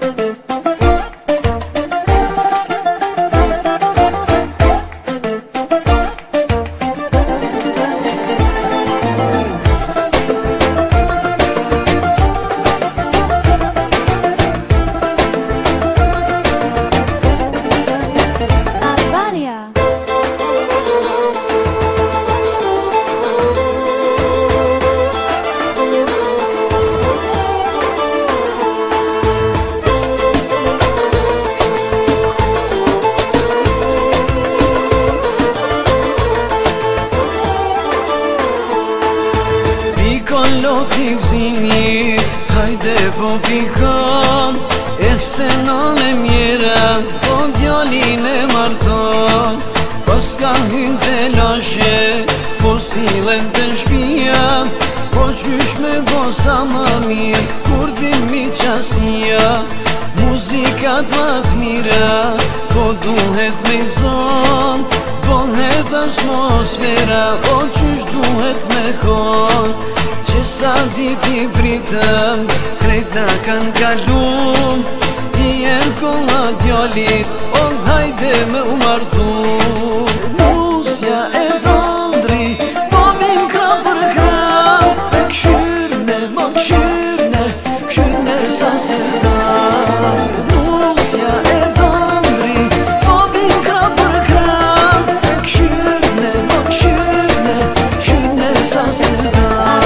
Lotik zimit, hajde po pikon se non e mjera, po djallin e marton Pas ka hyn të lashe, po sillen të shpia Po qysh me bo sa më mirë, kur dhimi qasia Muzikat ma t'mira, po duhet me zon Bohet atmosfera, po qysh duhet me kon Që sa dipi pritëm, krejta kanë kalum Ti e kolla djallit, o hajde me u martu Musja e dhondri, po vin kram për kram E këshyrne, mo këshyrne, këshyrne sa se dam Musja e dhondri, po vin kram për kram E këshyrne, mo këshyrne, këshyrne sa se dam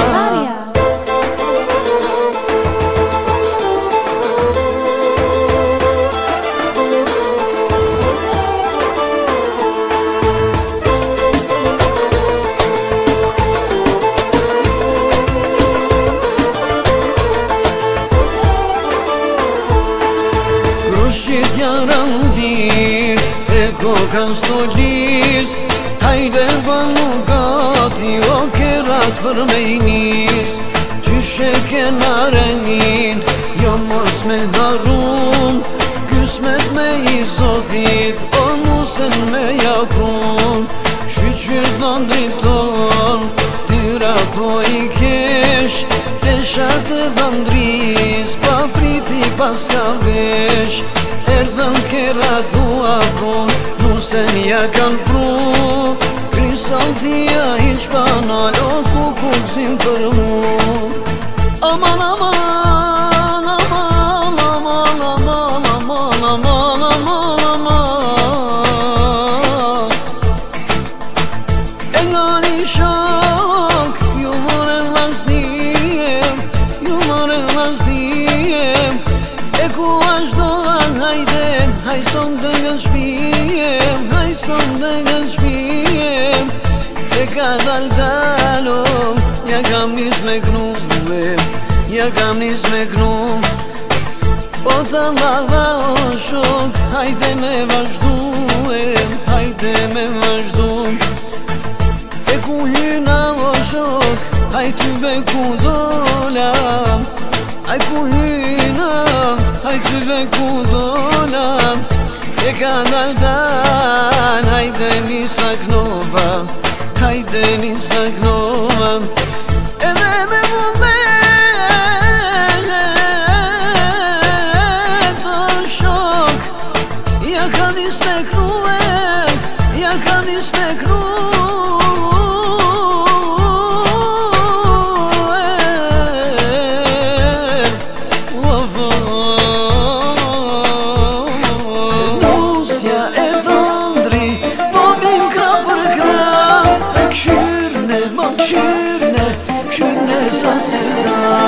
Shqit janë rëndit, e kokan stolis Hajde vëllu gati, o kerat për me i nis Qyshe kena renin, jo mos me harun Kysmet me i zotit, o musen me jakun Shqyqyr dhondrit ton, tyra po i kesh Teshat e dhondris, pa priti pas ka vesh Erdhën kera tua vun, musen ja kanë pru Krisaltia i qpanal, o kukullësim për mu Aman, aman, aman, aman, aman, aman, aman, aman, aman E nga një shok, ju mërën lasniem, ju mërën lasniem E ku ashtë hajde, hajson dhe nga shpijem, hajson dhe nga shpijem E ka dal-dalo, ja kam nis me knuem, ja kam nis me knuem Po të lava o shok, hajde me vazhduem, hajde me vazhduem E ku hyna o shok, hajty be ku dolam Aj ku hyna, aj ty ve ku dolam E ka dal-dal, hajde nisa knova Hajde nisa knova Edhe me vullnet o shok Ja ka nis me kruem, ja ka nis me kruem Këshyrne, këshyrne sa se da